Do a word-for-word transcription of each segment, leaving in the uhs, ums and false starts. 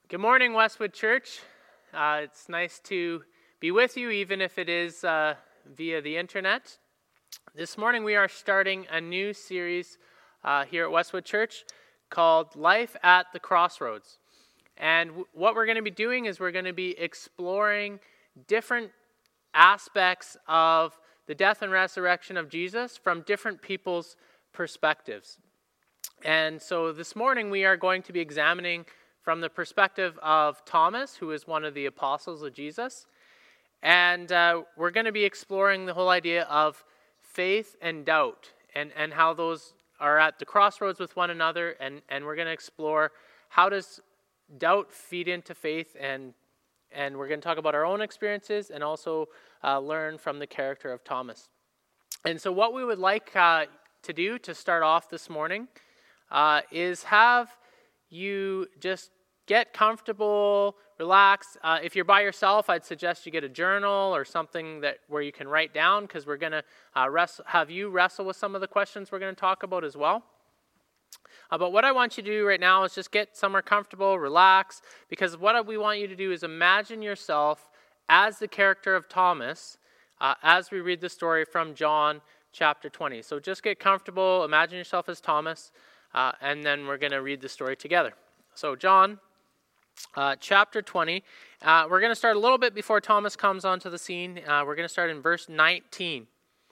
Good morning, Westwood Church. Uh, it's nice to be with you, even if it is uh, via the internet. This morning we are starting a new series uh, here at Westwood Church called Life at the Crossroads. And w- what we're going to be doing is we're going to be exploring different aspects of the death and resurrection of Jesus from different people's perspectives. And so this morning we are going to be examining from the perspective of Thomas, who is one of the apostles of Jesus. And uh, we're going to be exploring the whole idea of faith and doubt and, and how those are at the crossroads with one another. And, and we're going to explore how does doubt feed into faith. And, and we're going to talk about our own experiences and also uh, learn from the character of Thomas. And so what we would like uh, to do to start off this morning uh, is have you just get comfortable, relax. Uh, if you're by yourself, I'd suggest you get a journal or something that where you can write down, because we're going to uh, wrestle, have you wrestle with some of the questions we're going to talk about as well. Uh, but what I want you to do right now is just get somewhere comfortable, relax, because what we want you to do is imagine yourself as the character of Thomas uh, as we read the story from John chapter twenty. So just get comfortable, imagine yourself as Thomas, Uh, and then we're going to read the story together. So John, uh, chapter twenty. Uh, we're going to start a little bit before Thomas comes onto the scene. Uh, we're going to start in verse nineteen.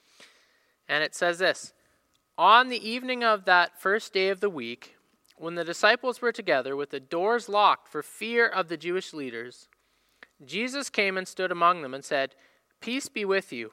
And it says this: On the evening of that first day of the week, when the disciples were together with the doors locked for fear of the Jewish leaders, Jesus came and stood among them and said, "Peace be with you."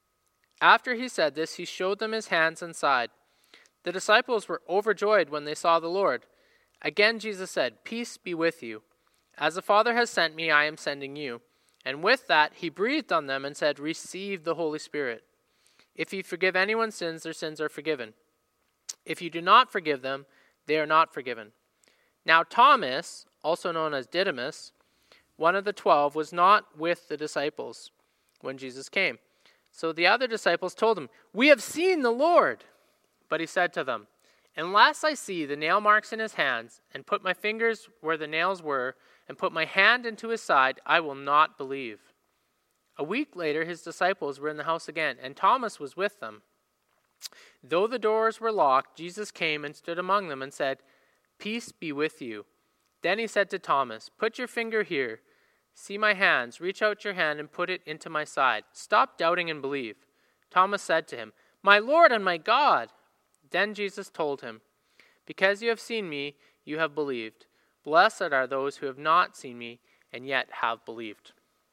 After he said this, he showed them his hands and side. The disciples were overjoyed when they saw the Lord. Again Jesus said, "Peace be with you. As the Father has sent me, I am sending you." And with that, he breathed on them and said, "Receive the Holy Spirit. If you forgive anyone's sins, their sins are forgiven. If you do not forgive them, they are not forgiven." Now Thomas, also known as Didymus, one of the twelve, was not with the disciples when Jesus came. So the other disciples told him, "We have seen the Lord." But he said to them, "Unless I see the nail marks in his hands, and put my fingers where the nails were, and put my hand into his side, I will not believe." A week later, his disciples were in the house again, and Thomas was with them. Though the doors were locked, Jesus came and stood among them and said, "Peace be with you." Then he said to Thomas, "Put your finger here. See my hands. Reach out your hand and put it into my side. Stop doubting and believe." Thomas said to him, "My Lord and my God." Then Jesus told him, "Because you have seen me, you have believed. Blessed are those who have not seen me and yet have believed."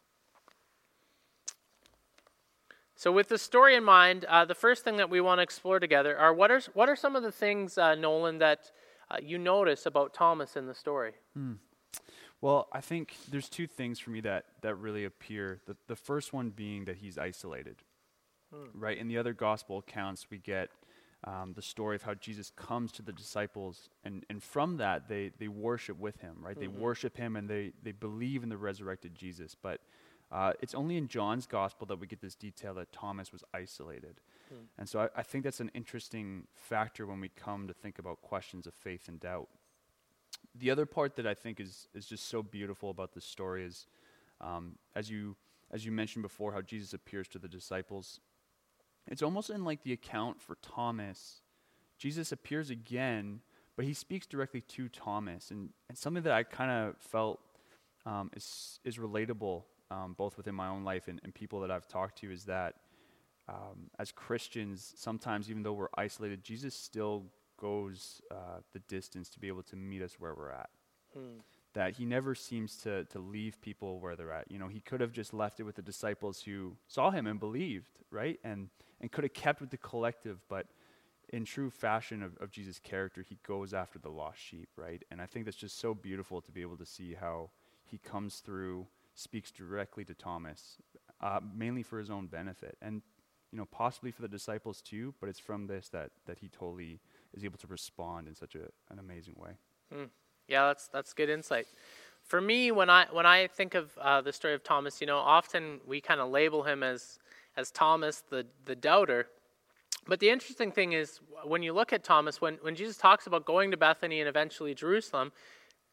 So with the story in mind, uh, the first thing that we want to explore together are what are what are some of the things, uh, Nolan, that uh, you notice about Thomas in the story? Hmm. Well, I think there's two things for me that, that really appear. The, the first one being that he's isolated, hmm. right? In the other gospel accounts, we get Um, the story of how Jesus comes to the disciples, and, and from that, they, they worship with him, right? Mm-hmm. They worship him, and they, they believe in the resurrected Jesus. But uh, it's only in John's gospel that we get this detail that Thomas was isolated. Mm. And so I, I think that's an interesting factor when we come to think about questions of faith and doubt. The other part that I think is, is just so beautiful about this story is, um, as you as you mentioned before, how Jesus appears to the disciples. It's almost in like the account for Thomas. Jesus appears again, but he speaks directly to Thomas. And, and something that I kind of felt um, is is relatable, um, both within my own life and, and people that I've talked to, is that um, as Christians, sometimes even though we're isolated, Jesus still goes uh, the distance to be able to meet us where we're at. Hmm. That he never seems to to leave people where they're at. You know, he could have just left it with the disciples who saw him and believed, right? And and could have kept with the collective, but in true fashion of, of Jesus' character, he goes after the lost sheep, right? And I think that's just so beautiful to be able to see how he comes through, speaks directly to Thomas, uh, mainly for his own benefit, and you know, possibly for the disciples too. But it's from this that that he totally is able to respond in such a an amazing way. Mm. Yeah, that's that's good insight. For me, when I when I think of uh, the story of Thomas, you know, often we kind of label him as as Thomas the the doubter. But the interesting thing is, when you look at Thomas, when when Jesus talks about going to Bethany and eventually Jerusalem,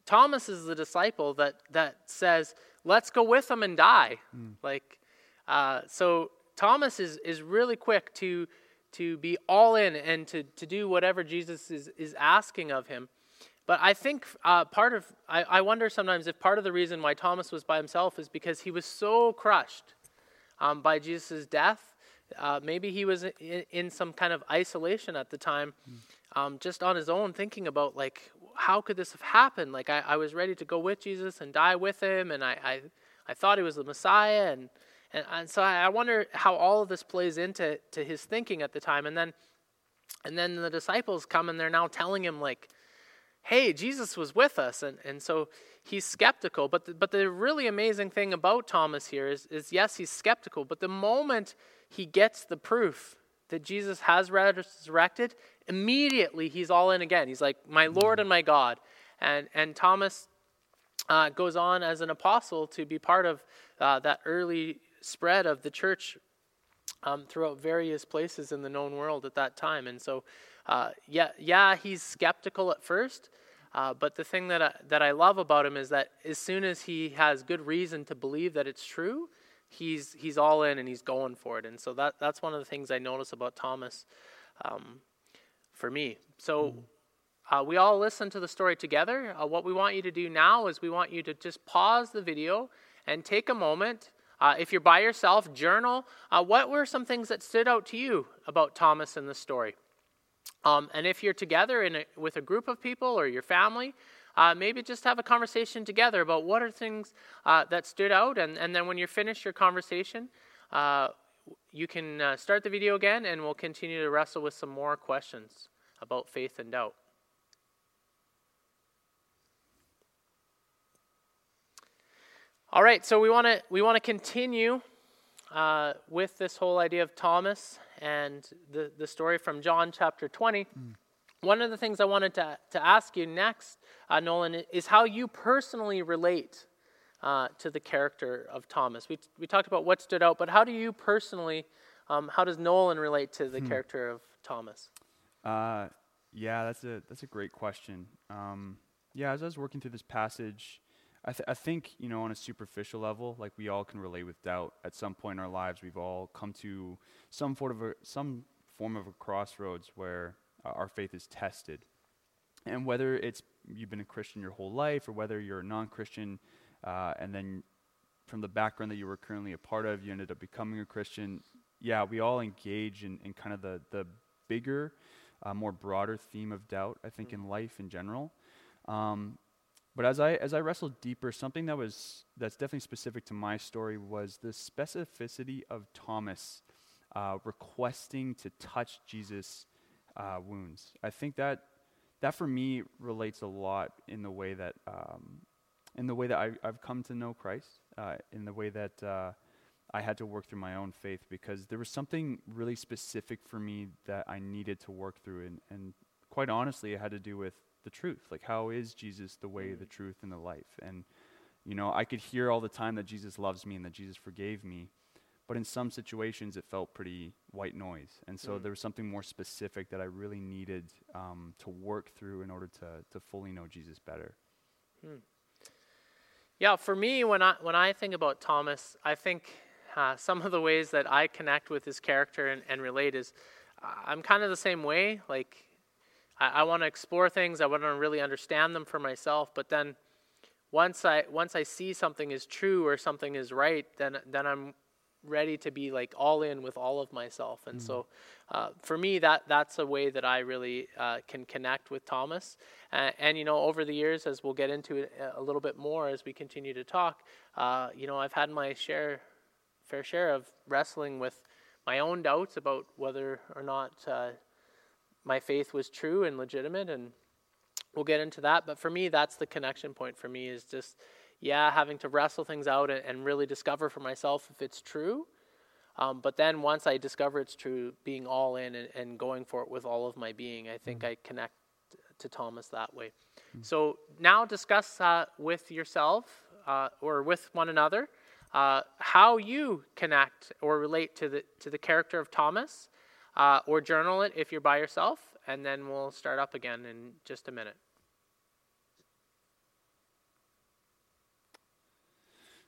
Thomas is the disciple that that says, let's go with him and die. Mm. Like, uh, so Thomas is is really quick to to be all in and to, to do whatever Jesus is, is asking of him. But I think uh, part of, I, I wonder sometimes if part of the reason why Thomas was by himself is because he was so crushed um, by Jesus' death. Uh, maybe he was in, in some kind of isolation at the time, um, just on his own, thinking about, like, how could this have happened? Like, I, I was ready to go with Jesus and die with him, and I, I, I thought he was the Messiah, and And, and so I wonder how all of this plays into to his thinking at the time. And then and then the disciples come and they're now telling him, like, hey, Jesus was with us. And, and so he's skeptical. But the, but the really amazing thing about Thomas here is, is, yes, he's skeptical. But the moment he gets the proof that Jesus has resurrected, immediately he's all in again. He's like, my Lord and my God. And, and Thomas uh, goes on as an apostle to be part of uh, that early spread of the church um, throughout various places in the known world at that time. And so, uh, yeah, yeah, he's skeptical at first, uh, but the thing that I, that I love about him is that as soon as he has good reason to believe that it's true, he's he's all in and he's going for it. And so that that's one of the things I notice about Thomas um, for me. So uh, we all listen to the story together. Uh, what we want you to do now is we want you to just pause the video and take a moment. Uh, if you're by yourself, journal. Uh, what were some things that stood out to you about Thomas in the story? Um, and if you're together in a, with a group of people or your family, uh, maybe just have a conversation together about what are things uh, that stood out. And, and then when you're finished your conversation, uh, you can uh, start the video again and we'll continue to wrestle with some more questions about faith and doubt. All right, so we want to we want to continue uh, with this whole idea of Thomas and the, the story from John chapter twenty. Mm. One of the things I wanted to, to ask you next, uh, Nolan, is how you personally relate uh, to the character of Thomas. We we talked about what stood out, but how do you personally, um, how does Nolan relate to the hmm. character of Thomas? Uh, yeah, that's a that's a great question. Um, yeah, as I was working through this passage, I, th- I think, you know, on a superficial level, like we all can relate with doubt. At some point in our lives, we've all come to some sort of a, some form of a crossroads where uh, our faith is tested. And whether it's you've been a Christian your whole life or whether you're a non-Christian uh, and then from the background that you were currently a part of, you ended up becoming a Christian, yeah, we all engage in, in kind of the, the bigger, uh, more broader theme of doubt, I think, mm-hmm. in life in general. Um But as I as I wrestled deeper, something that was that's definitely specific to my story was the specificity of Thomas uh, requesting to touch Jesus' uh, wounds. I think that that for me relates a lot in the way that um, in the way that I, I've come to know Christ, uh, in the way that uh, I had to work through my own faith, because there was something really specific for me that I needed to work through, and, and quite honestly, it had to do with the truth. Like, how is Jesus the way, the truth, and the life? And, you know, I could hear all the time that Jesus loves me and that Jesus forgave me, but in some situations it felt pretty white noise. And so mm. there was something more specific that I really needed um, to work through in order to to fully know Jesus better. Hmm. Yeah, for me, when I when I think about Thomas, I think uh, some of the ways that I connect with his character and, and relate is uh, I'm kind of the same way. Like, I, I want to explore things. I want to really understand them for myself. But then once I once I see something is true or something is right, then then I'm ready to be like all in with all of myself. And mm. so uh, for me, that that's a way that I really uh, can connect with Thomas. Uh, and, you know, over the years, as we'll get into it a little bit more as we continue to talk, uh, you know, I've had my share, fair share of wrestling with my own doubts about whether or not uh, my faith was true and legitimate, and we'll get into that. But for me, that's the connection point for me, is just, yeah, having to wrestle things out and, and really discover for myself if it's true. Um, but then once I discover it's true, being all in and, and going for it with all of my being, I think mm-hmm. I connect to Thomas that way. Mm-hmm. So now discuss uh, with yourself uh, or with one another uh, how you connect or relate to the to the character of Thomas, uh, or journal it if you're by yourself, and then we'll start up again in just a minute.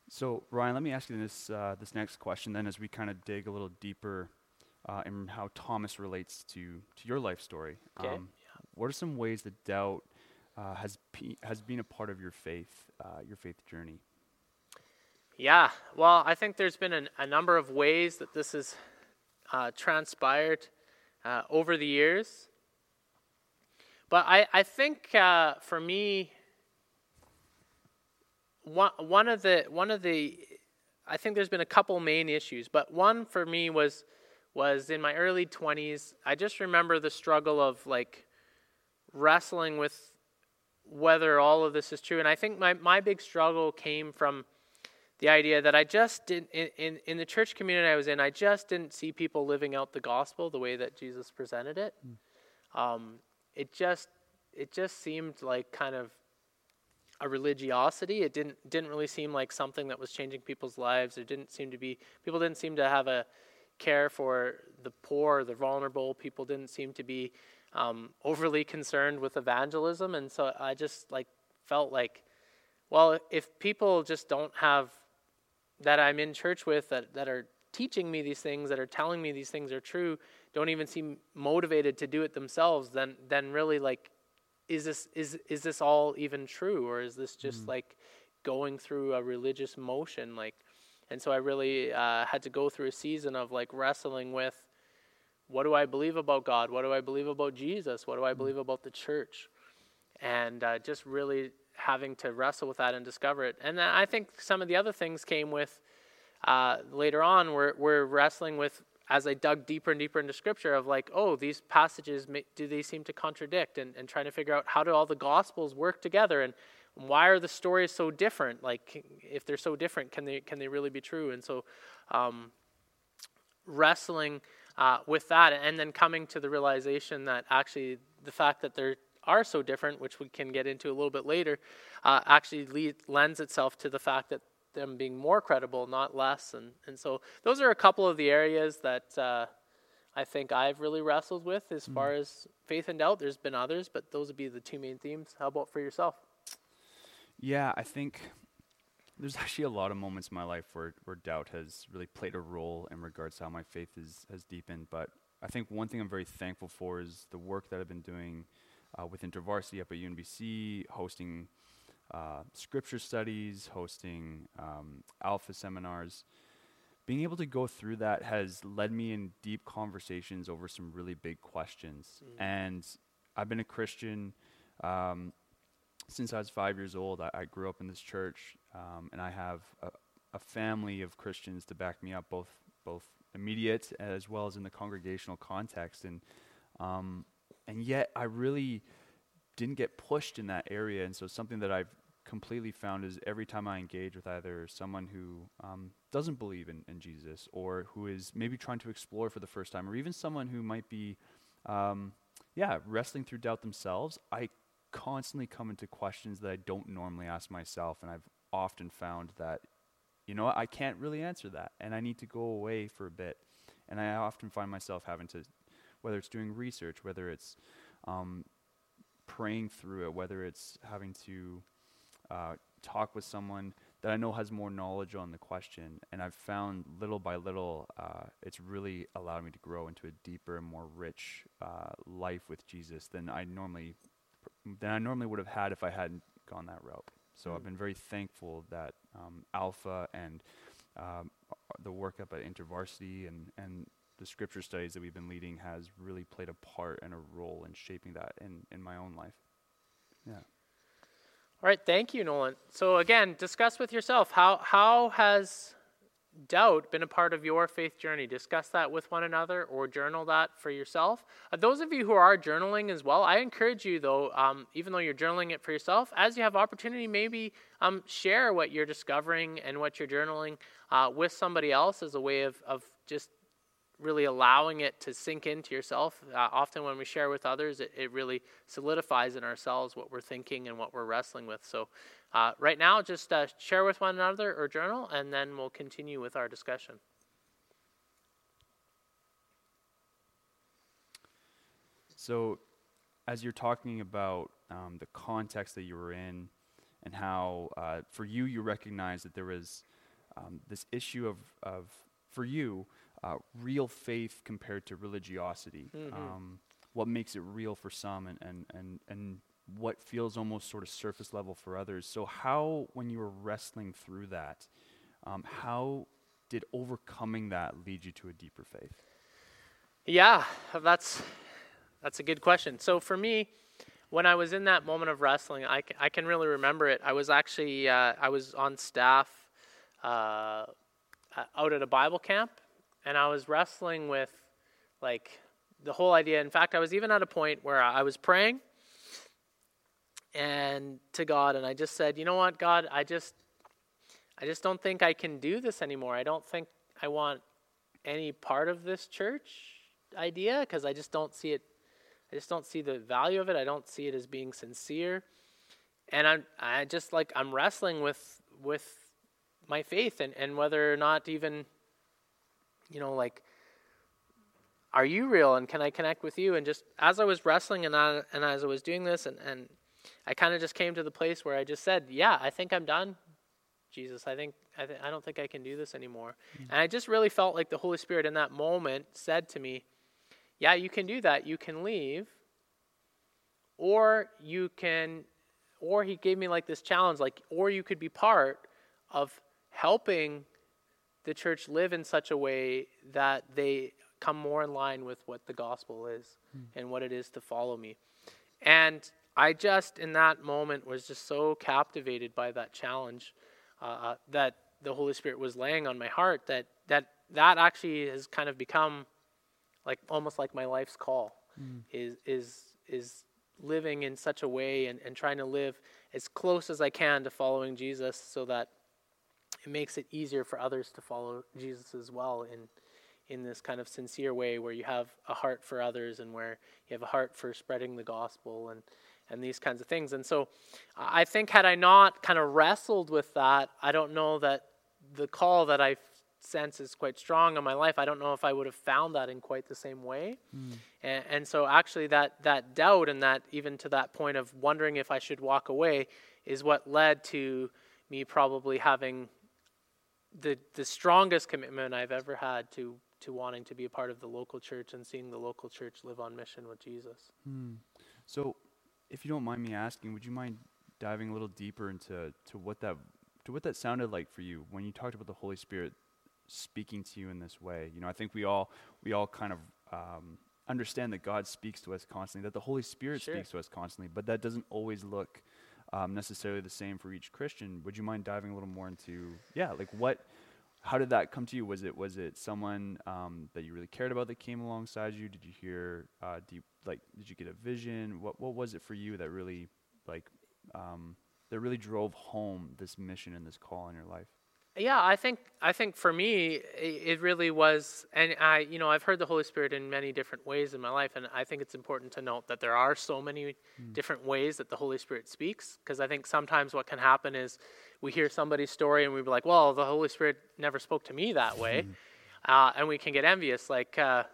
So, Ryan, let me ask you this uh, this next question then, as we kind of dig a little deeper uh, in how Thomas relates to to your life story. Okay. Um, what are some ways that doubt uh, has pe- has been a part of your faith uh, your faith journey? Yeah, well, I think there's been an, a number of ways that this has uh, transpired uh, over the years. But I, I think uh, for me, one, one of the one of the I think there's been a couple main issues, but one for me was was in my early twenties. I just remember the struggle of like wrestling with whether all of this is true, and I think my, my big struggle came from the idea that I just didn't, in, in, in the church community I was in, I just didn't see people living out the gospel the way that Jesus presented it. Mm. Um, it just it just seemed like kind of a religiosity. It didn't didn't really seem like something that was changing people's lives. There didn't seem to be people didn't seem to have a care for the poor, the vulnerable. People didn't seem to be um, overly concerned with evangelism, and so I just like felt like, well, if people just don't have that I'm in church with that, that are teaching me these things, that are telling me these things are true, don't even seem motivated to do it themselves, then then really like, is this is is this all even true, or is this just mm. like going through a religious motion? Like, and so I really uh, had to go through a season of like wrestling with, what do I believe about God? What do I believe about Jesus? What do I mm. believe about the church? And uh, just really having to wrestle with that and discover it. And then I think some of the other things came with uh, later on. We're we're wrestling with, as I dug deeper and deeper into Scripture, of like, oh, these passages, do they seem to contradict? And, and trying to figure out, how do all the Gospels work together? And why are the stories so different? Like, if they're so different, can they can they really be true? And so um, wrestling uh, with that, and then coming to the realization that actually the fact that they're are so different, which we can get into a little bit later, uh, actually lead, lends itself to the fact that them being more credible, not less. And, and so those are a couple of the areas that uh, I think I've really wrestled with as mm. far as faith and doubt. There's been others, but those would be the two main themes. How about for yourself? Yeah, I think there's actually a lot of moments in my life where, where doubt has really played a role in regards to how my faith is, has deepened. But I think one thing I'm very thankful for is the work that I've been doing Uh, with InterVarsity up at U N B C, hosting uh, scripture studies, hosting um, alpha seminars. Being able to go through that has led me in deep conversations over some really big questions. Mm. And I've been a Christian um, since I was five years old. I, I grew up in this church, um, and I have a, a family of Christians to back me up, both both immediate as well as in the congregational context. And um, And yet I really didn't get pushed in that area. And so something that I've completely found is every time I engage with either someone who um, doesn't believe in, in Jesus, or who is maybe trying to explore for the first time, or even someone who might be, um, yeah, wrestling through doubt themselves, I constantly come into questions that I don't normally ask myself. And I've often found that, you know, I can't really answer that, and I need to go away for a bit. And I often find myself having to, whether it's doing research, whether it's um, praying through it, whether it's having to uh, talk with someone that I know has more knowledge on the question. And I've found little by little, uh, it's really allowed me to grow into a deeper and more rich uh, life with Jesus than I normally than I normally would have had if I hadn't gone that route. So mm. I've been very thankful that um, Alpha and um, the work up at InterVarsity and and the scripture studies that we've been leading has really played a part and a role in shaping that in, in my own life. Yeah. All right, thank you, Nolan. So again, discuss with yourself, how how has doubt been a part of your faith journey? Discuss that with one another, or journal that for yourself. Uh, those of you who are journaling as well, I encourage you though, um, even though you're journaling it for yourself, as you have opportunity, maybe um, share what you're discovering and what you're journaling uh, with somebody else as a way of, of just really allowing it to sink into yourself. Uh, often when we share with others, it, it really solidifies in ourselves what we're thinking and what we're wrestling with. So uh, right now, just uh, share with one another or journal, and then we'll continue with our discussion. So as you're talking about um, the context that you were in and how uh, for you, you recognize that there was um, this issue of, of for you, uh, real faith compared to religiosity. Mm-hmm. Um, what makes it real for some and, and, and, and what feels almost sort of surface level for others. So how, when you were wrestling through that, um, how did overcoming that lead you to a deeper faith? Yeah, that's that's a good question. So for me, when I was in that moment of wrestling, I can, I can really remember it. I was actually, uh, I was on staff uh, out at a Bible camp, and I was wrestling with, like, the whole idea. In fact, I was even at a point where I was praying and to God, and I just said, you know what, God, I just, I just don't think I can do this anymore. I don't think I want any part of this church idea, because I just don't see it. I just don't see the value of it. I don't see it as being sincere, and I'm, I just like I'm wrestling with with my faith and, and whether or not even, you know, like, are you real and can I connect with you? And just as I was wrestling and I, and as I was doing this, and and I kind of just came to the place where I just said, yeah, I think I'm done, Jesus. I think I, th- I don't think I can do this anymore. Mm-hmm. And I just really felt like the Holy Spirit in that moment said to me, yeah, you can do that. You can leave, or you can, or he gave me like this challenge, like, or you could be part of helping the church live in such a way that they come more in line with what the gospel is mm. and what it is to follow me. And I just, in that moment, was just so captivated by that challenge uh, that the Holy Spirit was laying on my heart, that that that actually has kind of become like almost like my life's call, mm. is is is living in such a way and, and trying to live as close as I can to following Jesus, so that it makes it easier for others to follow Jesus as well in in this kind of sincere way, where you have a heart for others and where you have a heart for spreading the gospel and and these kinds of things. And so I think had I not kind of wrestled with that, I don't know that the call that I sense is quite strong in my life, I don't know if I would have found that in quite the same way. Mm. And, and so actually that that doubt and that even to that point of wondering if I should walk away is what led to me probably having the the strongest commitment I've ever had to to wanting to be a part of the local church and seeing the local church live on mission with Jesus. Mm. So if you don't mind me asking, would you mind diving a little deeper into to what that to what that sounded like for you when you talked about the Holy Spirit speaking to you in this way? You know, I think we all we all kind of um, understand that God speaks to us constantly, that the Holy Spirit sure. speaks to us constantly, but that doesn't always look um, necessarily the same for each Christian. Would you mind diving a little more into, yeah, like what, how did that come to you? Was it was it someone um, that you really cared about that came alongside you? Did you hear uh, deep, like, did you get a vision? What what was it for you that really, like, um, that really drove home this mission and this call in your life? Yeah, I think I think for me, it really was, and I, you know, I've heard the Holy Spirit in many different ways in my life, and I think it's important to note that there are so many mm. different ways that the Holy Spirit speaks, because I think sometimes what can happen is we hear somebody's story and we be like, well, the Holy Spirit never spoke to me that way, mm. uh, and we can get envious, like, uh,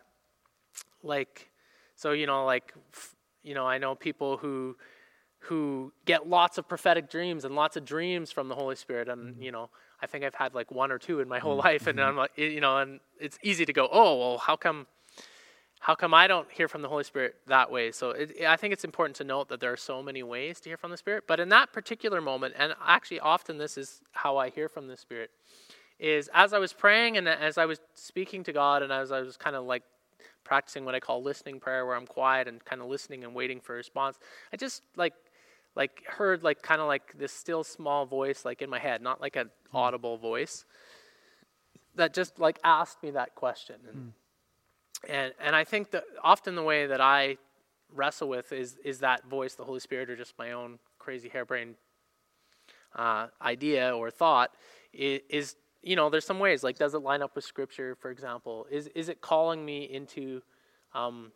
like, so, you know, like, you know, I know people who who get lots of prophetic dreams and lots of dreams from the Holy Spirit, and mm. you know, I think I've had like one or two in my whole mm-hmm. life, and I'm like, you know, and it's easy to go, oh, well, how come, how come I don't hear from the Holy Spirit that way? So it, I think it's important to note that there are so many ways to hear from the Spirit, but in that particular moment, and actually often this is how I hear from the Spirit, is as I was praying and as I was speaking to God, and as I was kind of like practicing what I call listening prayer, where I'm quiet and kind of listening and waiting for a response, I just like, like heard like kind of like this still small voice like in my head, not like an audible voice, that just like asked me that question. And mm. and, and I think that often the way that I wrestle with is is that voice, the Holy Spirit, or just my own crazy harebrained uh, idea or thought, is, is, you know, there's some ways, like, does it line up with Scripture, for example? Is is it calling me into um,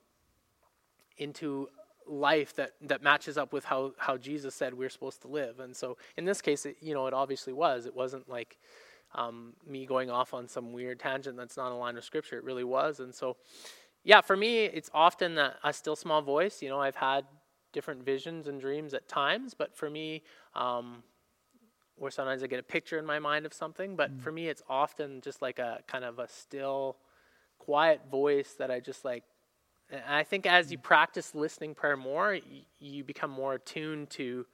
into life that, that matches up with how, how Jesus said we're supposed to live? And so in this case, it, you know, it obviously was. It wasn't like um, me going off on some weird tangent that's not aligned with Scripture. It really was. And so, yeah, for me, it's often a, a still small voice. You know, I've had different visions and dreams at times, but for me, um, where sometimes I get a picture in my mind of something, but mm. for me, it's often just like a kind of a still, quiet voice that I just like. And I think as you practice listening prayer more, y- you become more attuned to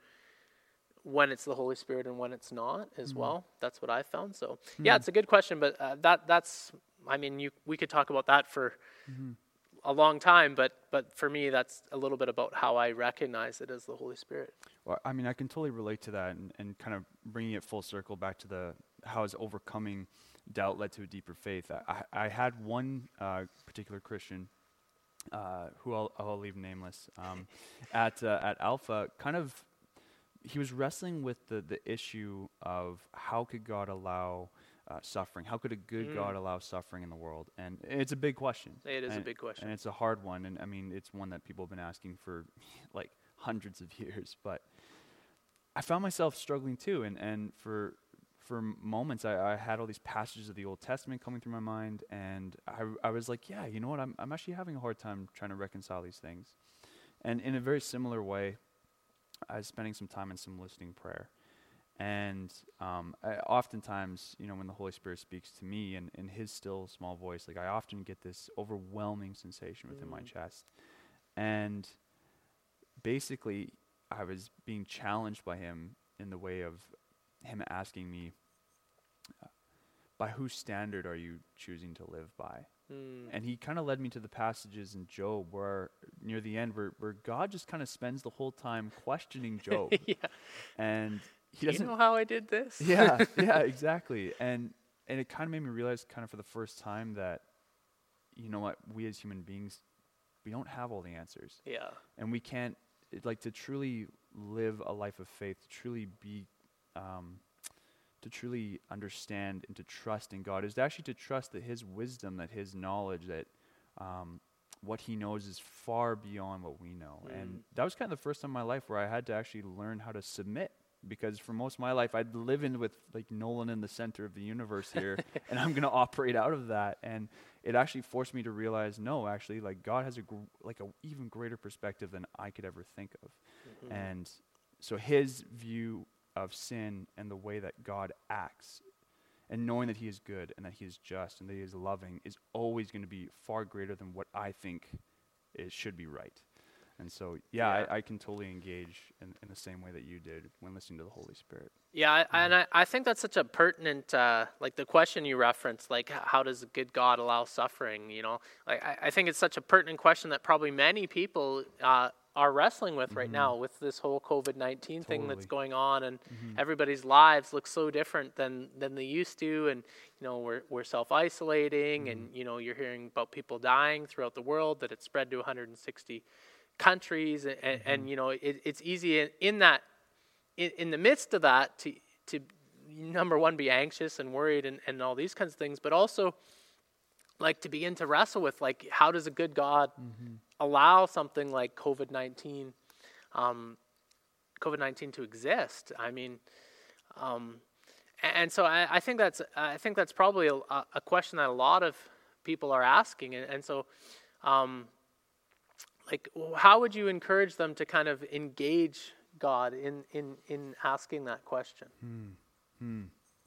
when it's the Holy Spirit and when it's not as mm. well. That's what I found. So mm. yeah, it's a good question, but uh, that that's, I mean, you we could talk about that for mm-hmm. a long time, but but for me, that's a little bit about how I recognize it as the Holy Spirit. Well, I mean, I can totally relate to that, and, and kind of bringing it full circle back to the how is overcoming doubt led to a deeper faith. I, I had one uh, particular Christian uh, who I'll, I'll leave nameless um, at uh, at Alpha. Kind of, he was wrestling with the the issue of how could God allow Uh, suffering? How could a good mm. God allow suffering in the world? And it's a big question. It is and, a big question. And it's a hard one. And I mean, it's one that people have been asking for like hundreds of years. But I found myself struggling too. And, and for for moments, I, I had all these passages of the Old Testament coming through my mind. And I, I was like, yeah, you know what? I'm, I'm actually having a hard time trying to reconcile these things. And in a very similar way, I was spending some time in some listening prayer. And um, I, oftentimes, you know, when the Holy Spirit speaks to me in, in his still small voice, like I often get this overwhelming sensation within mm. my chest. And basically, I was being challenged by him in the way of him asking me, uh, by whose standard are you choosing to live by? Mm. And he kind of led me to the passages in Job where near the end where, where God just kind of spends the whole time questioning Job. yeah. And he Do doesn't you know how I did this? yeah, yeah, exactly. And and it kind of made me realize kind of for the first time that, you know what, we as human beings, we don't have all the answers. Yeah. And we can't, it, like to truly live a life of faith, to truly be, um, to truly understand and to trust in God is actually to trust that his wisdom, that his knowledge, that um, what he knows is far beyond what we know. Mm. And that was kind of the first time in my life where I had to actually learn how to submit. Because for most of my life, I'd live in with like Nolan in the center of the universe here, and I'm going to operate out of that. And it actually forced me to realize, no, actually, like God has a gr- like a even greater perspective than I could ever think of. Mm-hmm. And so his view of sin and the way that God acts, and knowing that he is good and that he is just and that he is loving, is always going to be far greater than what I think it should be right. And so, yeah, yeah. I, I can totally engage in, in the same way that you did when listening to the Holy Spirit. Yeah, I, mm-hmm. and I, I think that's such a pertinent, uh, like the question you referenced, like how does a good God allow suffering, you know? Like I, I think it's such a pertinent question that probably many people uh, are wrestling with mm-hmm. right now with this whole covid nineteen totally. thing that's going on, and mm-hmm. everybody's lives look so different than, than they used to, and, you know, we're, we're self-isolating, mm-hmm. and, you know, you're hearing about people dying throughout the world, that it's spread to one hundred sixty countries, and, mm-hmm. and you know it, it's easy in, in that in, in the midst of that to to number one be anxious and worried and, and all these kinds of things, but also like to begin to wrestle with like how does a good God mm-hmm. allow something like covid nineteen um, covid nineteen to exist? I mean, um, and, and so I, I think that's I think that's probably a, a question that a lot of people are asking, and, and so. Um, Like, how would you encourage them to kind of engage God in, in, in asking that question? Hmm. Hmm.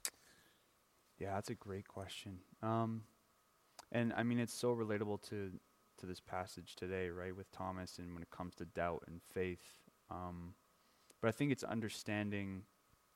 Yeah, that's a great question. Um, and I mean, it's so relatable to, to this passage today, right, with Thomas, and when it comes to doubt and faith. Um, but I think it's understanding,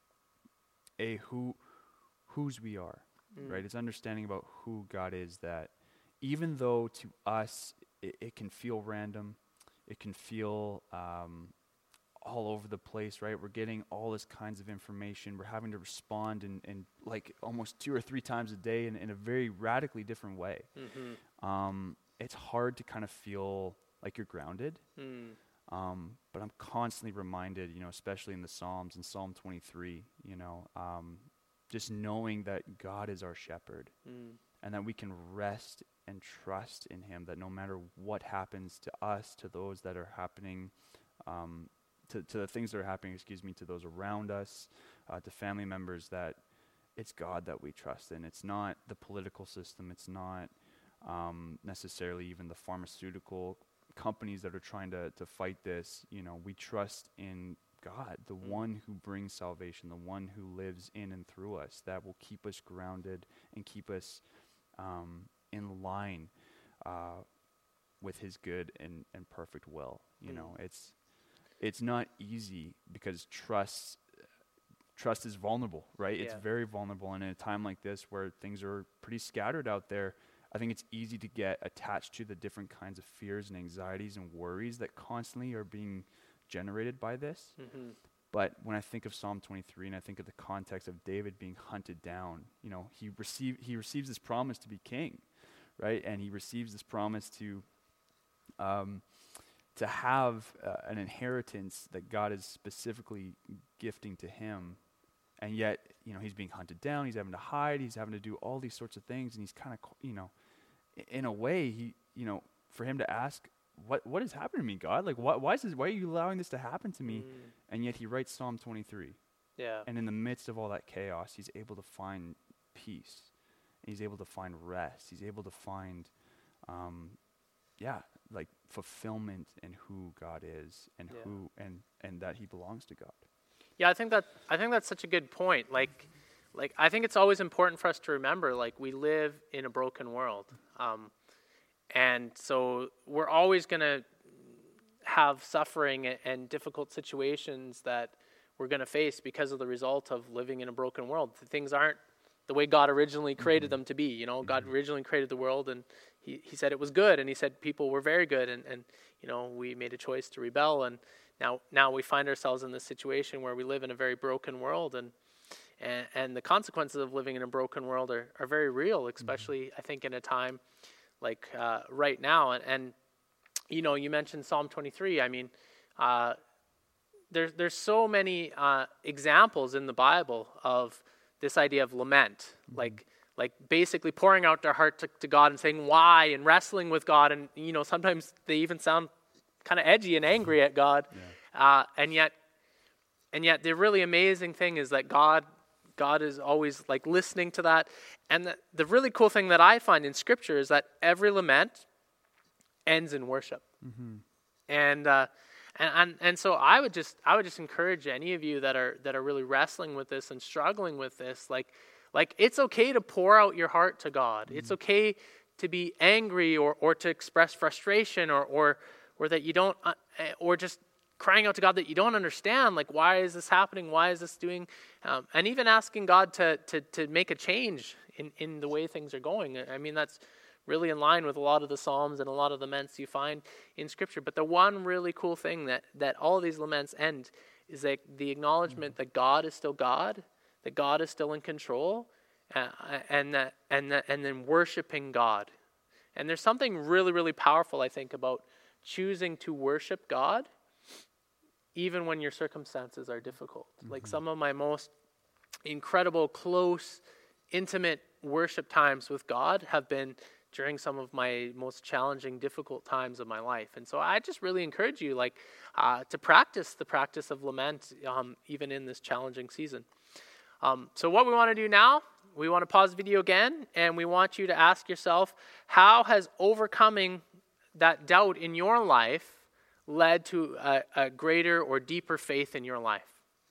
A, who, whose we are, mm. right? It's understanding about who God is, that even though to us it, it can feel random, it can feel um, all over the place, right? We're getting all this kinds of information. We're having to respond in, in like almost two or three times a day in, in a very radically different way. Mm-hmm. Um, it's hard to kind of feel like you're grounded. Mm. Um, but I'm constantly reminded, you know, especially in the Psalms, in Psalm twenty-three, you know, um, just knowing that God is our shepherd mm. and that we can rest and trust in him, that no matter what happens to us, to those that are happening, um, to, to the things that are happening, excuse me, to those around us, uh, to family members, that it's God that we trust in. It's not the political system. It's not um, necessarily even the pharmaceutical companies that are trying to, to fight this. You know, we trust in God, the one who brings salvation, the one who lives in and through us, that will keep us grounded and keep us um, in line uh, with his good and, and perfect will. You mm. know, it's it's not easy because trust trust is vulnerable, right? Yeah. It's very vulnerable, and in a time like this where things are pretty scattered out there, I think it's easy to get attached to the different kinds of fears and anxieties and worries that constantly are being generated by this. Mm-hmm. But when I think of Psalm twenty-three and I think of the context of David being hunted down, you know, he receive he receives this promise to be king, right? And he receives this promise to um, to have uh, an inheritance that God is specifically gifting to him. And yet, you know, he's being hunted down, he's having to hide, he's having to do all these sorts of things, and he's kind of, you know, in a way, he, you know, for him to ask, what what is happening to me, God? Like, why, why is this, why are you allowing this to happen to me? Mm. And yet he writes Psalm twenty-three. Yeah. And in the midst of all that chaos, he's able to find peace. He's able to find rest. He's able to find, um, yeah, like fulfillment in who God is and yeah. who and and that he belongs to God. Yeah, I think that I think that's such a good point. Like, like I think it's always important for us to remember, like, we live in a broken world, um, and so we're always going to have suffering and, and difficult situations that we're going to face because of the result of living in a broken world. Things aren't the way God originally created mm-hmm. them to be. You know, mm-hmm. God originally created the world, and he, he said it was good, and he said people were very good, and, and you know, we made a choice to rebel, and Now, now we find ourselves in this situation where we live in a very broken world, and and, and the consequences of living in a broken world are, are very real, especially mm-hmm. I think in a time like uh, right now. And, and you know, you mentioned Psalm twenty-three. I mean, uh, there's there's so many uh, examples in the Bible of this idea of lament, mm-hmm. like like basically pouring out their heart to, to God and saying why, and wrestling with God, and you know sometimes they even sound kind of edgy and angry at God, yeah. uh, and yet, and yet the really amazing thing is that God, God is always like listening to that. And the, the really cool thing that I find in Scripture is that every lament ends in worship, mm-hmm. and, uh, and and and so I would just I would just encourage any of you that are that are really wrestling with this and struggling with this, like like it's okay to pour out your heart to God. Mm-hmm. It's okay to be angry or or to express frustration or or or that you don't, uh, or just crying out to God that you don't understand, like, why is this happening? Why is this doing? Um, and even asking God to to to make a change in, in the way things are going. I mean, that's really in line with a lot of the Psalms and a lot of the laments you find in Scripture. But the one really cool thing that, that all of these laments end is like the acknowledgement mm-hmm. that God is still God, that God is still in control, uh, and that and that and then worshiping God. And there's something really, really powerful, I think, about choosing to worship God even when your circumstances are difficult. Mm-hmm. Like some of my most incredible, close, intimate worship times with God have been during some of my most challenging, difficult times of my life. And so I just really encourage you like uh, to practice the practice of lament um, even in this challenging season. Um, so what we want to do now, we want to pause the video again, and we want you to ask yourself, how has overcoming that doubt in your life led to a, a greater or deeper faith in your life?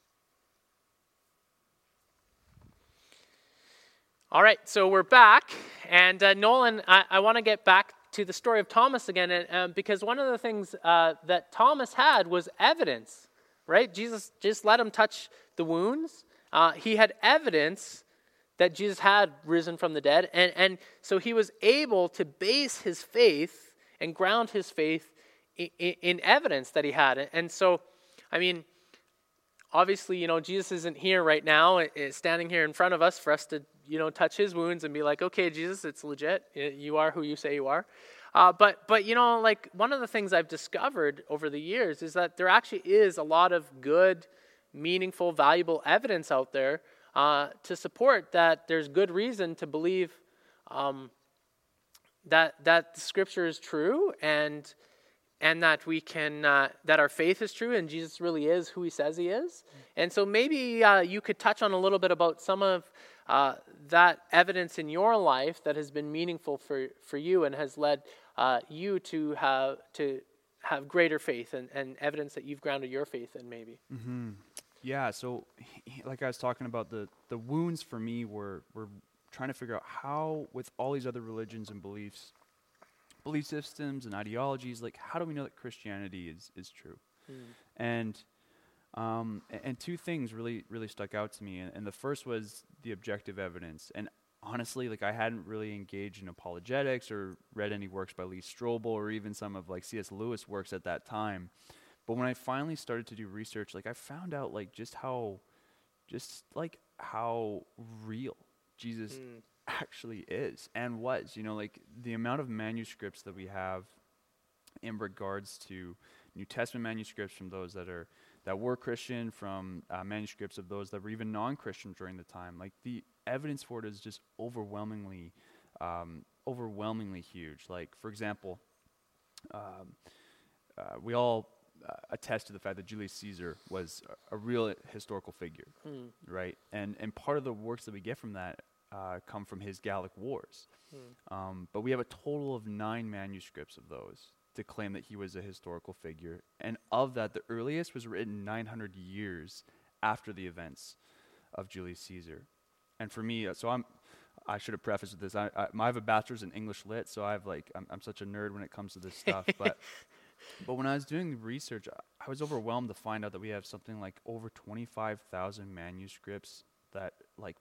All right, so we're back, and uh, Nolan, I, I want to get back to the story of Thomas again, and, um, because one of the things uh, that Thomas had was evidence, right? Jesus just let him touch the wounds. Uh, he had evidence that Jesus had risen from the dead, and, and so he was able to base his faith and ground his faith in, in, in evidence that he had. And so, I mean, obviously, you know, Jesus isn't here right now, standing here in front of us for us to, you know, touch his wounds and be like, okay, Jesus, it's legit. You are who you say you are. Uh, but, but you know, like one of the things I've discovered over the years is that there actually is a lot of good, meaningful, valuable evidence out there uh, to support that there's good reason to believe um, that that the Scripture is true, and and that we can uh, that our faith is true, and Jesus really is who he says he is. And so maybe uh, you could touch on a little bit about some of uh, that evidence in your life that has been meaningful for, for you and has led uh, you to have to have greater faith and, and evidence that you've grounded your faith in, maybe. Mm-hmm. Yeah, so like I was talking about, the, the wounds for me were, were trying to figure out how, with all these other religions and beliefs, belief systems and ideologies, like how do we know that Christianity is, is true? Mm. And um, and two things really really stuck out to me, and, and the first was the objective evidence. And honestly, like I hadn't really engaged in apologetics or read any works by Lee Strobel or even some of like C S Lewis works at that time. But when I finally started to do research, like I found out like just how, just like how real Jesus mm. actually is and was. You know, like the amount of manuscripts that we have in regards to New Testament manuscripts from those that are that were Christian, from uh, manuscripts of those that were even non-Christian during the time. Like the evidence for it is just overwhelmingly, um, overwhelmingly huge. Like for example, um, uh, we all uh, attest to the fact that Julius Caesar was a, a real historical figure, mm. right? And and part of the works that we get from that uh, come from his Gallic Wars. Mm. Um, but we have a total of nine manuscripts of those to claim that he was a historical figure. And of that, the earliest was written nine hundred years after the events of Julius Caesar. And for me, uh, so I'm, I should have prefaced with this, I, I, I have a bachelor's in English Lit, so I have like, I'm, I'm such a nerd when it comes to this stuff. but but when I was doing the research, I, I was overwhelmed to find out that we have something like over twenty-five thousand manuscripts that like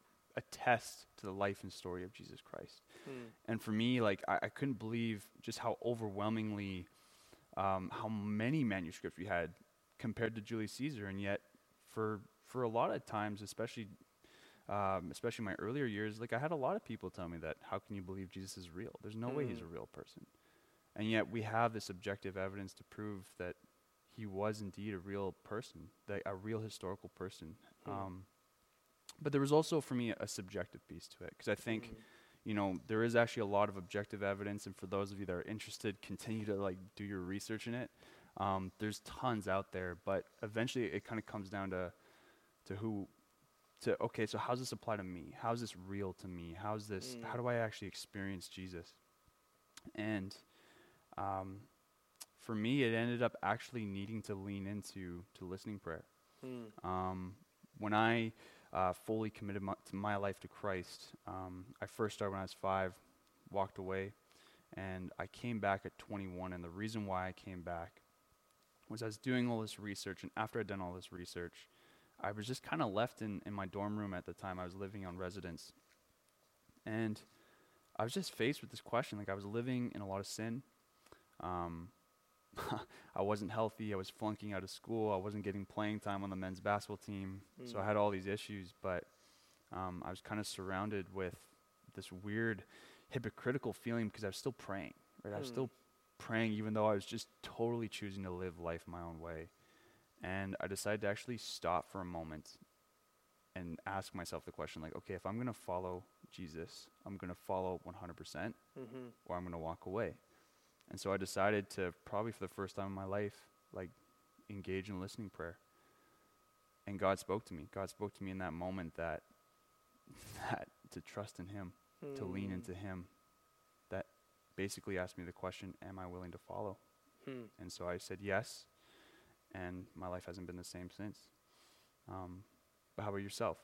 attest to the life and story of Jesus Christ. Mm. And for me, like, I, I couldn't believe just how overwhelmingly, um, how many manuscripts we had compared to Julius Caesar. And yet, for for a lot of times, especially um, especially my earlier years, like, I had a lot of people tell me that, how can you believe Jesus is real? There's no mm. way he's a real person. And yet, we have this objective evidence to prove that he was indeed a real person, that a real historical person. Mm. Um, But there was also, for me, a, a subjective piece to it, because I think, mm-hmm. you know, there is actually a lot of objective evidence, and for those of you that are interested, continue to, like, do your research in it. Um, there's tons out there, but eventually it kind of comes down to, to who, to, okay, so how's this apply to me? How's this real to me? How's this, mm. how do I actually experience Jesus? And um, for me, it ended up actually needing to lean into to listening prayer. Mm. Um, when I... Uh, fully committed my, to my life to Christ. Um, I first started when I was five, walked away, and I came back at twenty-one. And the reason why I came back was I was doing all this research, and after I'd done all this research, I was just kind of left in, in my dorm room at the time. I was living on residence, and I was just faced with this question. Like, I was living in a lot of sin. Um, I wasn't healthy. I was flunking out of school. I wasn't getting playing time on the men's basketball team. Mm. So I had all these issues, but um, I was kind of surrounded with this weird hypocritical feeling because I was still praying, right? Mm. I was still praying even though I was just totally choosing to live life my own way. And I decided to actually stop for a moment and ask myself the question, like, okay, if I'm going to follow Jesus, I'm going to follow one hundred percent mm-hmm. or I'm going to walk away. And so I decided to, probably for the first time in my life, like, engage in listening prayer. And God spoke to me. God spoke to me in that moment that, that to trust in him, mm. to lean into him, that basically asked me the question, am I willing to follow? Mm. And so I said yes, and my life hasn't been the same since. Um, but how about yourself?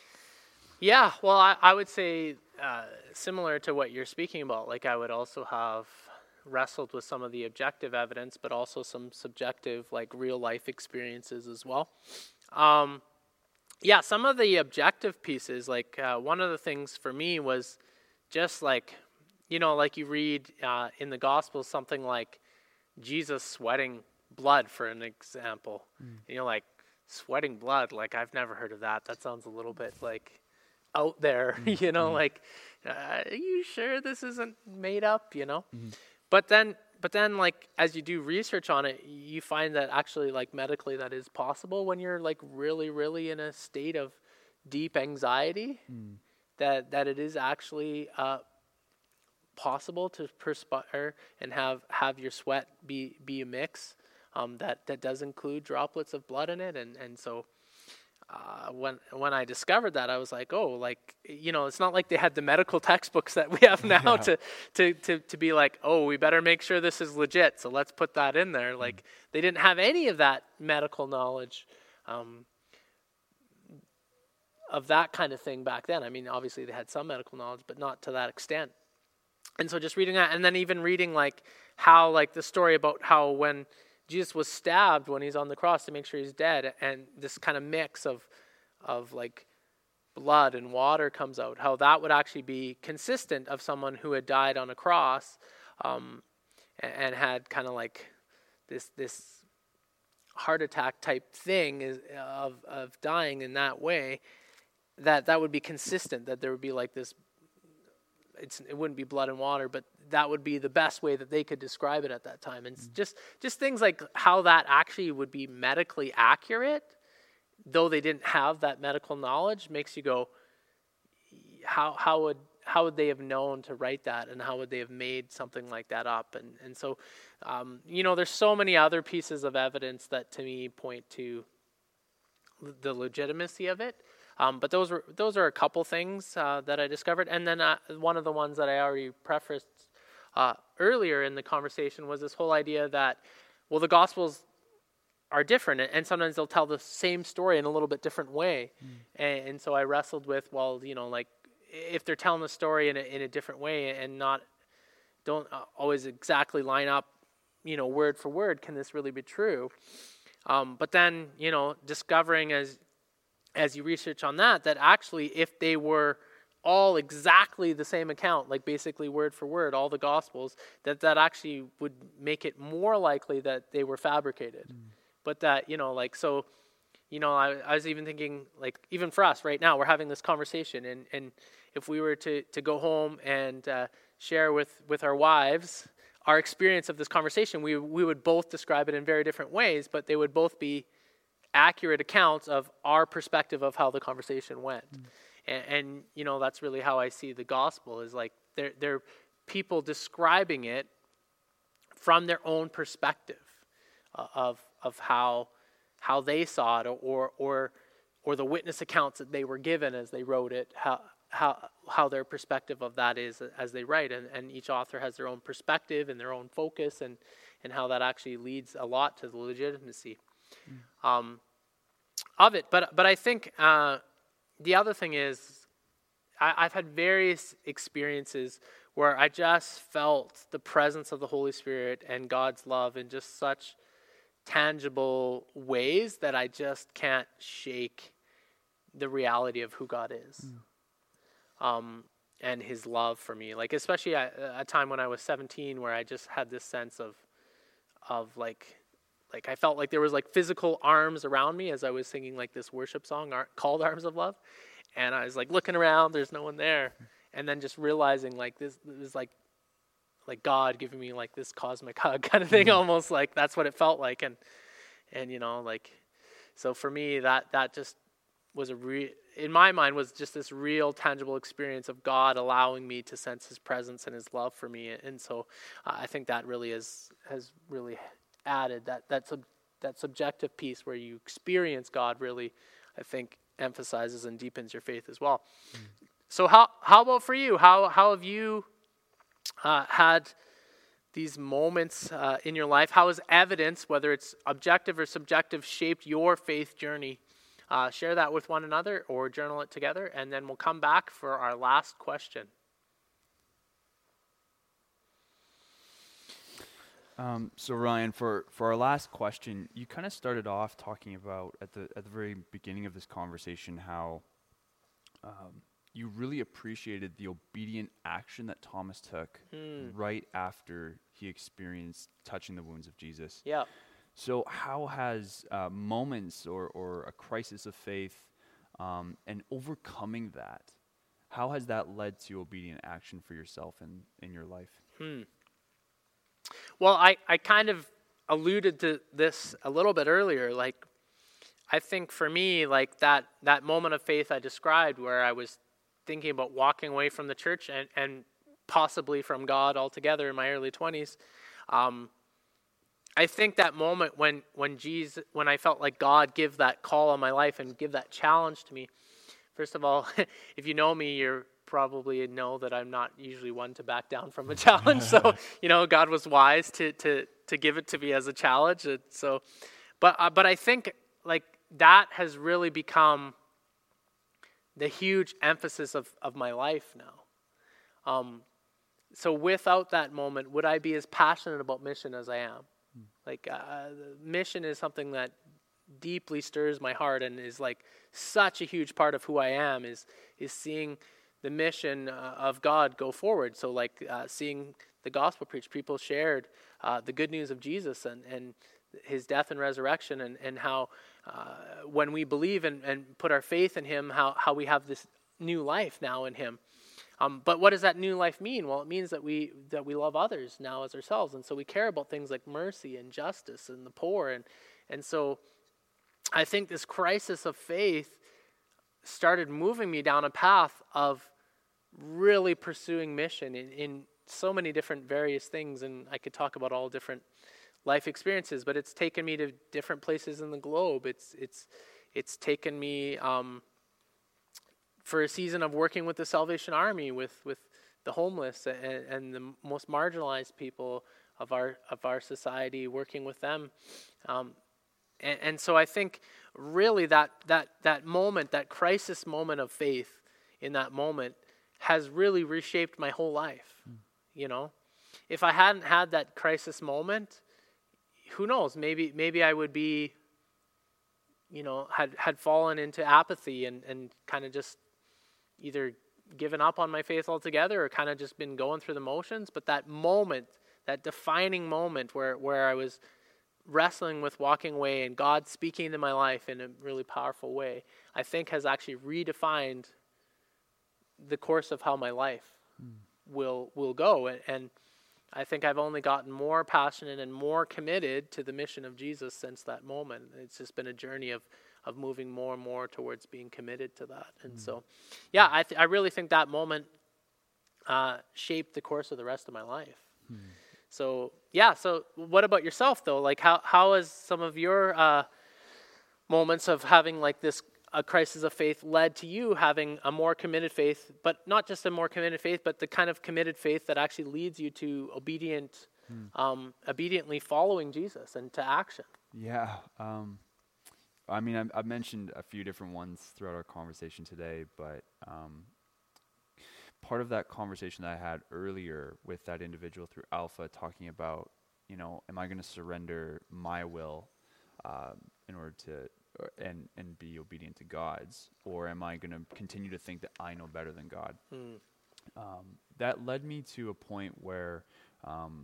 Yeah, well, I, I would say uh, similar to what you're speaking about. Like, I would also have wrestled with some of the objective evidence, but also some subjective, like, real life experiences as well. Um, yeah, some of the objective pieces, like, uh, one of the things for me was just like, you know, like you read uh, in the Gospels something like Jesus sweating blood, for an example. Mm. And you're like, sweating blood? Like, I've never heard of that. That sounds a little bit, like, out there, mm. you know, mm. like, uh, are you sure this isn't made up, you know? Mm. But then, but then, like, as you do research on it, you find that actually, like, medically that is possible when you're, like, really, really in a state of deep anxiety, mm. that, that it is actually uh, possible to perspire and have, have your sweat be, be a mix um, that, that does include droplets of blood in it. And, and so uh, when when I discovered that, I was like, oh, like, you know, it's not like they had the medical textbooks that we have now Yeah. to, to, to, to be like, oh, we better make sure this is legit, so let's put that in there. Like, they didn't have any of that medical knowledge um, of that kind of thing back then. I mean, obviously they had some medical knowledge, but not to that extent. And so just reading that, and then even reading like how, like the story about how when Jesus was stabbed when he's on the cross to make sure he's dead, and this kind of mix of, of like blood and water comes out, how that would actually be consistent of someone who had died on a cross um, and, and had kind of like this this heart attack type thing is, of of dying in that way, that that would be consistent, that there would be like this, it's, it wouldn't be blood and water, but that would be the best way that they could describe it at that time. And mm-hmm. just just things like how that actually would be medically accurate, though they didn't have that medical knowledge, makes you go, how how would how would they have known to write that, and how would they have made something like that up? And and so, um, you know, there's so many other pieces of evidence that to me point to the legitimacy of it. Um, but those were those are a couple things uh, that I discovered, and then uh, one of the ones that I already prefaced uh, earlier in the conversation was this whole idea that, well, the Gospels are different, and sometimes they'll tell the same story in a little bit different way, mm. and, and so I wrestled with, well, you know, like if they're telling the story in a, in a different way and not don't always exactly line up, you know, word for word, can this really be true? Um, but then, you know, discovering as as you research on that, that actually if they were all exactly the same account, like basically word for word, all the Gospels, that that actually would make it more likely that they were fabricated. Mm. But that, you know, like, so, you know, I, I was even thinking, like, even for us right now, we're having this conversation, and, and if we were to, to go home and uh, share with, with our wives our experience of this conversation, we we would both describe it in very different ways, but they would both be accurate accounts of our perspective of how the conversation went. Mm. And, and, you know, that's really how I see the gospel, is like they're, they're people describing it from their own perspective uh, of of how how they saw it, or or or the witness accounts that they were given as they wrote it, how how how their perspective of that is as they write. And, and each author has their own perspective and their own focus, and, and how that actually leads a lot to the legitimacy Mm. Um, of it. But but I think uh, the other thing is I, I've had various experiences where I just felt the presence of the Holy Spirit and God's love in just such tangible ways that I just can't shake the reality of who God is. Mm. Um, and his love for me. Like, especially at a time when I was seventeen, where I just had this sense of of like Like I felt like there was like physical arms around me as I was singing like this worship song called Arms of Love. And I was like looking around, there's no one there. And then just realizing like this, this was like, like God giving me like this cosmic hug kind of thing, mm-hmm. almost like that's what it felt like. And, and, you know, like, so for me, that, that just was a real, in my mind was just this real tangible experience of God allowing me to sense his presence and his love for me. And so uh, I think that really is, has really added that that sub, that subjective piece where you experience God really, I think, emphasizes and deepens your faith as well. Mm. So how how about for you? How how have you uh, had these moments uh, in your life? How has evidence, whether it's objective or subjective, shaped your faith journey? Uh, share that with one another or journal it together, and then we'll come back for our last question. Um, so Ryan, for, for our last question, you kind of started off talking about at the at the very beginning of this conversation how um, you really appreciated the obedient action that Thomas took mm. right after he experienced touching the wounds of Jesus. Yeah. So how has uh, moments or, or a crisis of faith um, and overcoming that, how has that led to obedient action for yourself and in your life? Hmm. Well, I, I kind of alluded to this a little bit earlier. Like, I think for me, like that, that moment of faith I described where I was thinking about walking away from the church and, and possibly from God altogether in my early twenties, um, I think that moment when when Jesus, when I felt like God give that call on my life and give that challenge to me. First of all, if you know me, you're probably know that I'm not usually one to back down from a challenge. So, you know, God was wise to to to give it to me as a challenge. And so, but uh, but I think like that has really become the huge emphasis of of my life now. Um, so without that moment, would I be as passionate about mission as I am? Mm. Like uh, mission is something that deeply stirs my heart and is like such a huge part of who I am. Is is seeing the mission uh, of God go forward. So like uh, seeing the gospel preached, people shared uh, the good news of Jesus and, and his death and resurrection, and, and how uh, when we believe and, and put our faith in him, how, how we have this new life now in him. Um, but what does that new life mean? Well, it means that we that we love others now as ourselves. And so we care about things like mercy and justice and the poor. And, and so I think this crisis of faith started moving me down a path of really pursuing mission in, in so many different various things, and I could talk about all different life experiences, but it's taken me to different places in the globe. It's it's it's taken me um, for a season of working with the Salvation Army, with, with the homeless and, and the most marginalized people of our of our society, working with them. Um, and, and so I think really that that that moment, that crisis moment of faith in that moment has really reshaped my whole life. Mm. You know, if I hadn't had that crisis moment, who knows, maybe maybe I would be, you know, had, had fallen into apathy and, and kind of just either given up on my faith altogether or kind of just been going through the motions. But that moment, that defining moment where, where I was wrestling with walking away and God speaking into my life in a really powerful way, I think has actually redefined the course of how my life mm. will will go. And, and I think I've only gotten more passionate and more committed to the mission of Jesus since that moment. It's just been a journey of of moving more and more towards being committed to that. And mm. so, yeah, I th- I really think that moment uh, shaped the course of the rest of my life. Mm. So, yeah, so what about yourself, though? Like, how how has some of your uh, moments of having, like, this a crisis of faith led to you having a more committed faith, but not just a more committed faith, but the kind of committed faith that actually leads you to obedient, hmm. um, obediently following Jesus and to action? Yeah. Um, I mean, I, I've mentioned a few different ones throughout our conversation today, but um, part of that conversation that I had earlier with that individual through Alpha, talking about, you know, am I going to surrender my will um, in order to and and be obedient to God's, or am I going to continue to think that I know better than God? Mm. Um, that led me to a point where, um,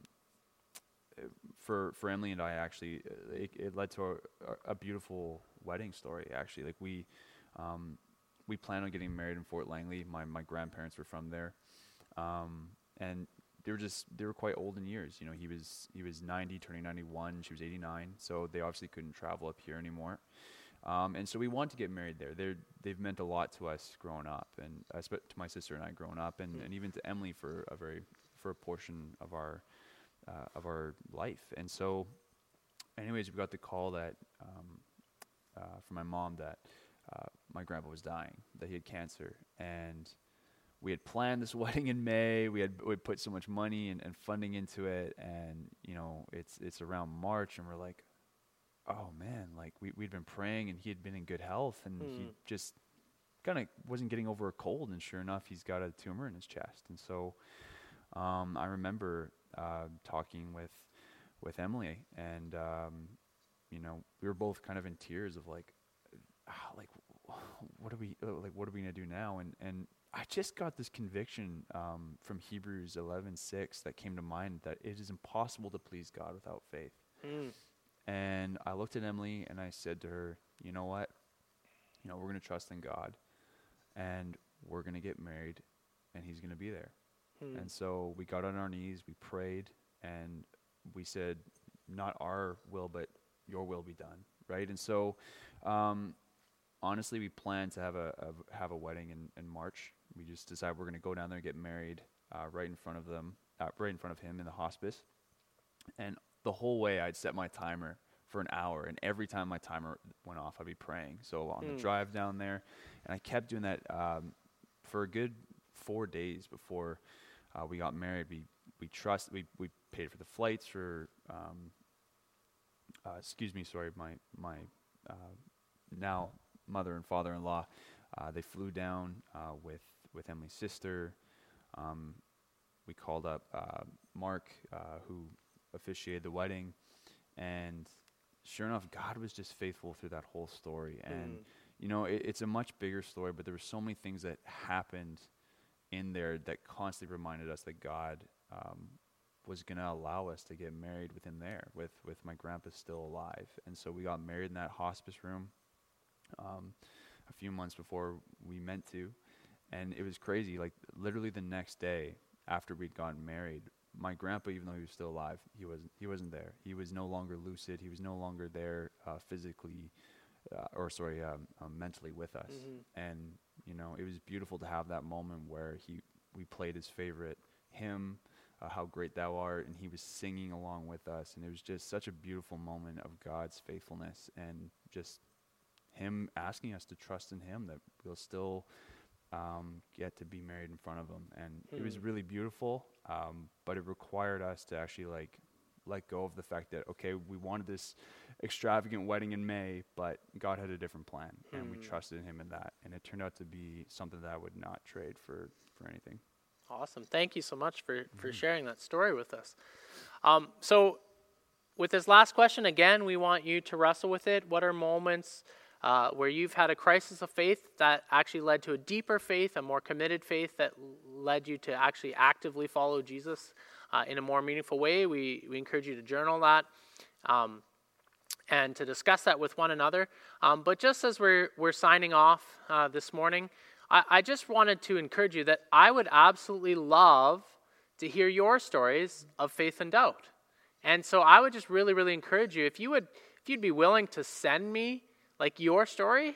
for for Emily and I, actually, it, it led to a, a beautiful wedding story. Actually, like we um, we planned on getting married in Fort Langley. My my grandparents were from there, um, and they were just they were quite old in years. You know, he was he was ninety, turning ninety-one. She was eighty-nine, so they obviously couldn't travel up here anymore. Um, and so we wanted to get married there. They're, they've meant a lot to us growing up, and uh, to my sister and I growing up, and, mm. and even to Emily for a very for a portion of our uh, of our life. And so, anyways, we got the call that um, uh, from my mom that uh, my grandpa was dying, that he had cancer, and we had planned this wedding in May. We had we had put so much money and, and funding into it, and you know, it's it's around March, and we're like, oh man, like we, we'd been praying and he had been in good health and mm. he just kind of wasn't getting over a cold, and sure enough, he's got a tumor in his chest. And so um, I remember uh, talking with with Emily, and um, you know, we were both kind of in tears of like, ah, like what are we like what are we gonna do now? And and I just got this conviction um, from Hebrews eleven six that came to mind, that it is impossible to please God without faith. Mm. And I looked at Emily and I said to her, you know what? You know, we're going to trust in God, and we're going to get married, and he's going to be there. Hmm. And so we got on our knees, we prayed, and we said, not our will, but your will be done, right? And so um, honestly, we planned to have a, a have a wedding in, in March. We just decided we're going to go down there and get married uh, right in front of them, uh, right in front of him in the hospice. And the whole way I'd set my timer for an hour, and every time my timer went off, I'd be praying. So on mm. the drive down there, and I kept doing that um, for a good four days before uh, we got married. We we trust we we paid for the flights for um, uh, excuse me, sorry, my my uh, now mother and father-in-law. Uh, they flew down uh, with with Emily's sister. Um, we called up uh, Mark, uh, who officiated the wedding, and sure enough, God was just faithful through that whole story. And, mm. you know, it, it's a much bigger story, but there were so many things that happened in there that constantly reminded us that God um, was going to allow us to get married within there with, with my grandpa still alive. And so we got married in that hospice room um, a few months before we meant to. And it was crazy. Like, literally the next day after we'd gotten married, my grandpa, even though he was still alive, he wasn't he wasn't there. He was no longer lucid. He was no longer there uh, physically, uh, or sorry, um, um, mentally with us. Mm-hmm. And, you know, it was beautiful to have that moment where he we played his favorite hymn, uh, How Great Thou Art, and he was singing along with us. And it was just such a beautiful moment of God's faithfulness and just him asking us to trust in him, that we'll still Um, get to be married in front of him. And mm. it was really beautiful, um, but it required us to actually like let go of the fact that, okay, we wanted this extravagant wedding in May, but God had a different plan, mm. and we trusted in him in that. And it turned out to be something that I would not trade for, for anything. Awesome. Thank you so much for, for mm. sharing that story with us. Um, so with this last question, again, we want you to wrestle with it. What are moments Uh, where you've had a crisis of faith that actually led to a deeper faith, a more committed faith that led you to actually actively follow Jesus uh, in a more meaningful way? We we encourage you to journal that um, and to discuss that with one another. Um, but just as we're we're signing off uh, this morning, I, I just wanted to encourage you that I would absolutely love to hear your stories of faith and doubt. And so I would just really, really encourage you, if you would, if you'd be willing to send me like your story,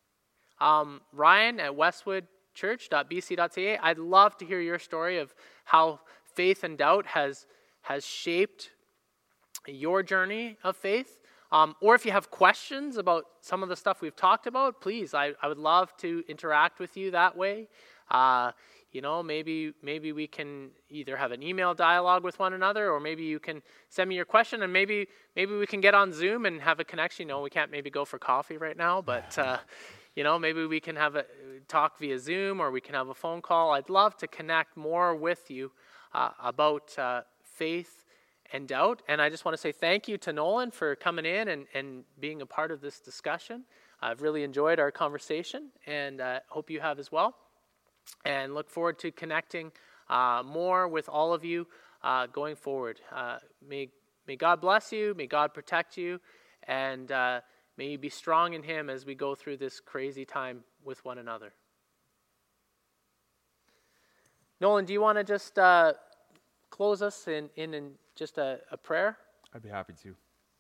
um, Ryan at westwood church dot b c dot c a. I'd love to hear your story of how faith and doubt has has shaped your journey of faith. Um, or if you have questions about some of the stuff we've talked about, please, I, I would love to interact with you that way. Uh, you know, maybe maybe we can either have an email dialogue with one another, or maybe you can send me your question, and maybe maybe we can get on Zoom and have a connection. You know, we can't maybe go for coffee right now, but uh, you know, maybe we can have a talk via Zoom, or we can have a phone call. I'd love to connect more with you uh, about uh, faith and doubt. And I just want to say thank you to Nolan for coming in and, and being a part of this discussion. I've really enjoyed our conversation, and uh, hope you have as well. And look forward to connecting uh, more with all of you uh, going forward. Uh, may, may God bless you. May God protect you. And uh, may you be strong in him as we go through this crazy time with one another. Nolan, do you want to just uh, close us in, in, in just a, a prayer? I'd be happy to.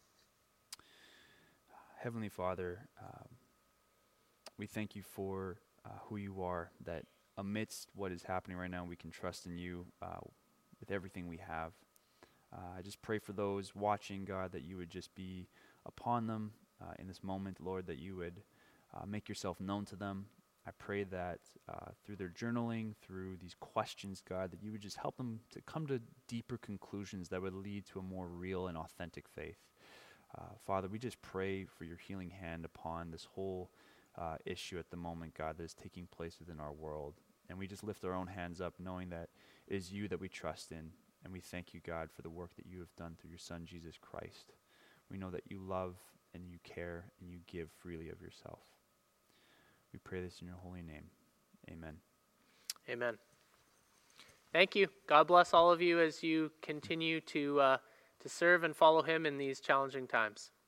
Heavenly Father, um, we thank you for uh, who you are, that amidst what is happening right now, we can trust in you uh, with everything we have. Uh, I just pray for those watching, God, that you would just be upon them uh, in this moment, Lord, that you would uh, make yourself known to them. I pray that uh, through their journaling, through these questions, God, that you would just help them to come to deeper conclusions that would lead to a more real and authentic faith. Uh, Father, we just pray for your healing hand upon this whole Uh, issue at the moment, God, that is taking place within our world. And we just lift our own hands up, knowing that it is you that we trust in. And we thank you, God, for the work that you have done through your Son, Jesus Christ. We know that you love and you care and you give freely of yourself. We pray this in your holy name. Amen. Amen. Thank you. God bless all of you as you continue to uh, to serve and follow him in these challenging times.